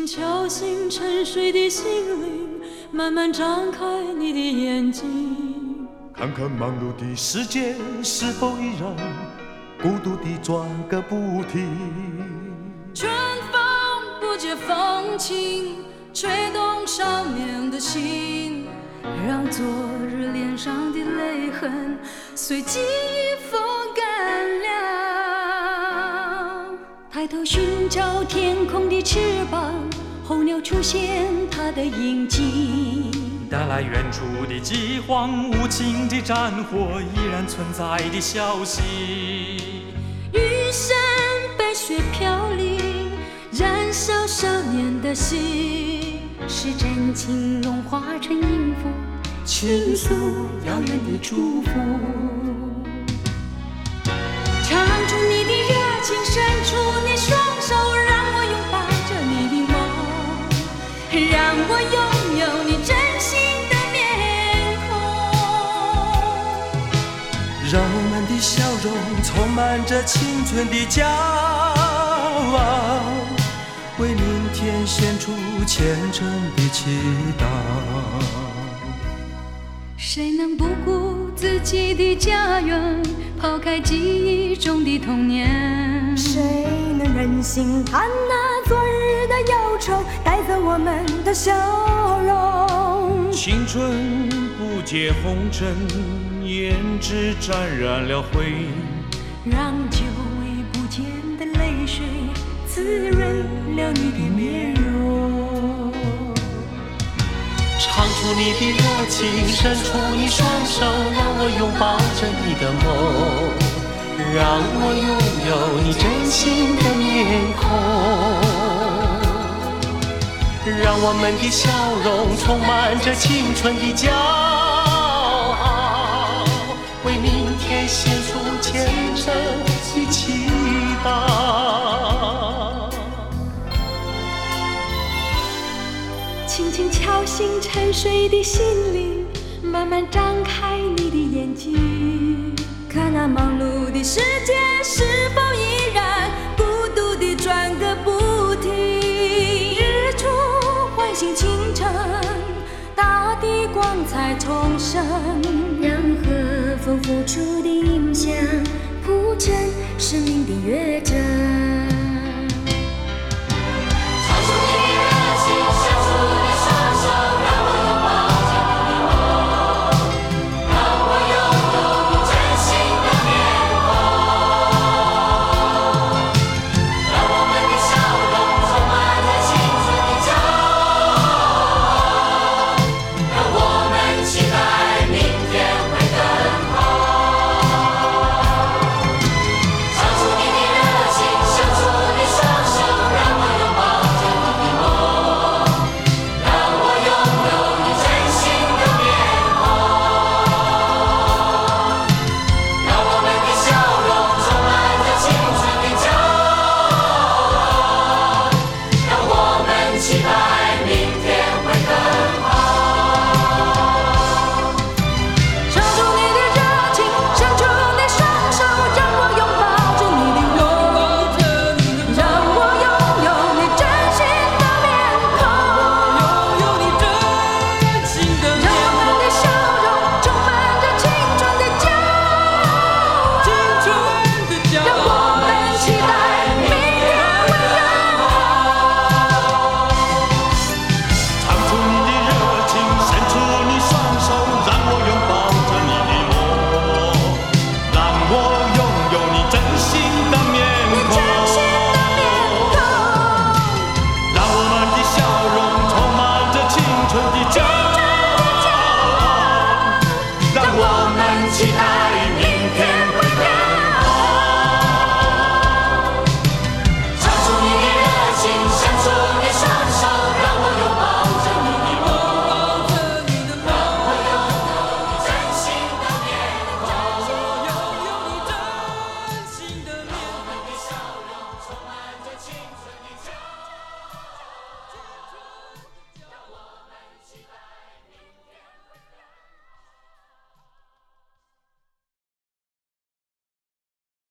敲醒沉睡的心灵，慢慢张开你的眼睛， 看看忙碌的世界是否依然孤独地转个不停。 春风不解风情，吹动少年的心，让昨日脸上的泪痕随记忆风干了。抬头寻找天空的翅膀，候鸟出现它的影迹， 带来远处的饥荒，无情的战火依然存在的消息。 玉山白雪飘零，燃烧少年的心，是真情融化成音符，倾诉遥远的祝福。唱出你的热情，伸出你双手，让我拥抱着你的梦，让我拥有你真心的面孔， 让我们的笑容充满着青春的骄傲，为明天献出虔诚的祈祷。 谁能不顾自己的家园，抛开记忆中的童年？ 谁能忍心看那昨日的忧愁带走我们的笑容？ 青春不解红尘，胭脂沾染了灰， 让久违不见的泪水滋润了你的面容。 唱出你的热情，伸出你双手，让我拥抱着你的梦，让我拥有你真心的面孔，让我们的笑容充满着青春的骄傲，为明天献出虔诚的祈祷。 轻轻敲醒沉睡的心灵，慢慢张开你的眼睛，看那忙碌的世界是否依然孤独地转个不停。日出唤醒清晨，大地光彩重生， 让和风付出的影响铺成生命的乐章。